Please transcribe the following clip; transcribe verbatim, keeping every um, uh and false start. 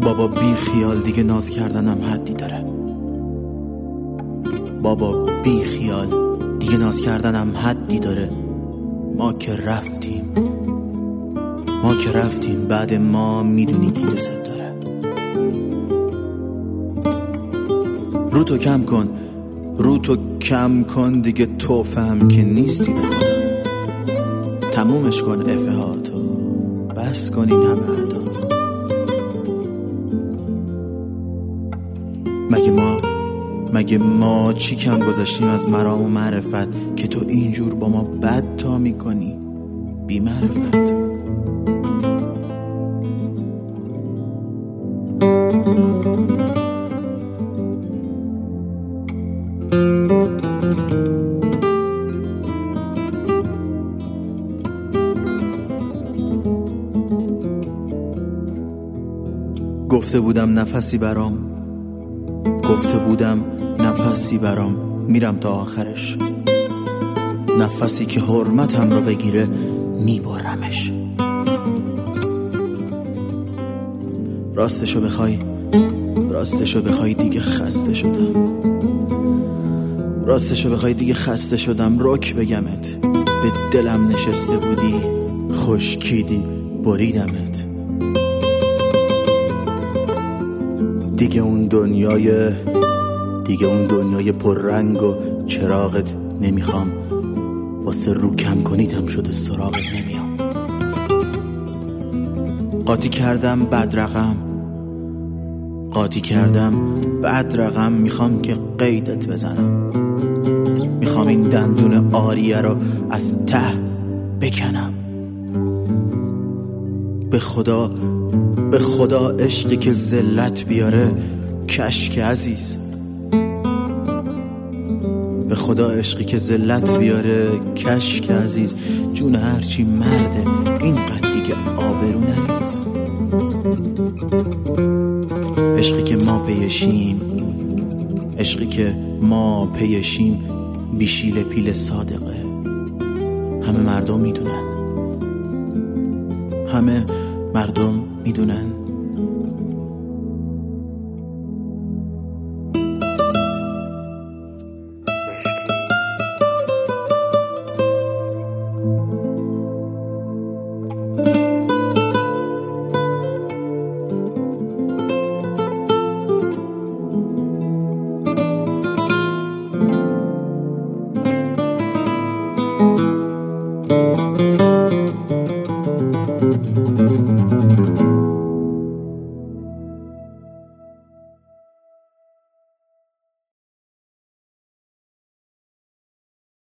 بابا بی خیال، دیگه ناز کردنم حدی داره. بابا بی خیال، دیگه ناز کردنم حدی داره. ما که رفتیم، ما که رفتیم، بعد ما میدونی کی دوست داره. رو تو کم کن، رو تو کم کن، دیگه تو فهم که نیستی به خدا. تمومش کن افهاتو، بس کن این همه ادا. مگه ما مگه ما چی کم گذاشتیم از مرام و معرفت که تو اینجور با ما بد تا میکنی بی معرفت؟ گفته بودم نفسی برام، گفته بودم نفسی برام، میرم تا آخرش. نفسی که حرمتم رو بگیره میبرمش. راستشو بخوای راستشو بخوای دیگه خسته شدم. راستشو بخوای دیگه خسته شدم. رک بگمت، به دلم نشسته بودی، خشکیدی، بریدمت. دیگه اون دنیای دیگه اون دنیای پررنگ و چراغت نمیخوام. واسه رو کم کنیدم شده سراغت نمیام. قاطی کردم بد رقم، قاطی کردم بد رقم. میخوام که قیدت بزنم، میخوام این دندون آریه رو از ته بکنم. به خدا به خدا عشقی که ذلت بیاره کشک عزیز. به خدا عشقی که ذلت بیاره کشک عزیز. جون هرچی مرده اینقدر دیگه آبرو نریز. عشقی که ما پیشیم عشقی که ما پیشیم بیشیل پیل صادقه. همه مردم میدونن، همه مردم میدونن. Thank you.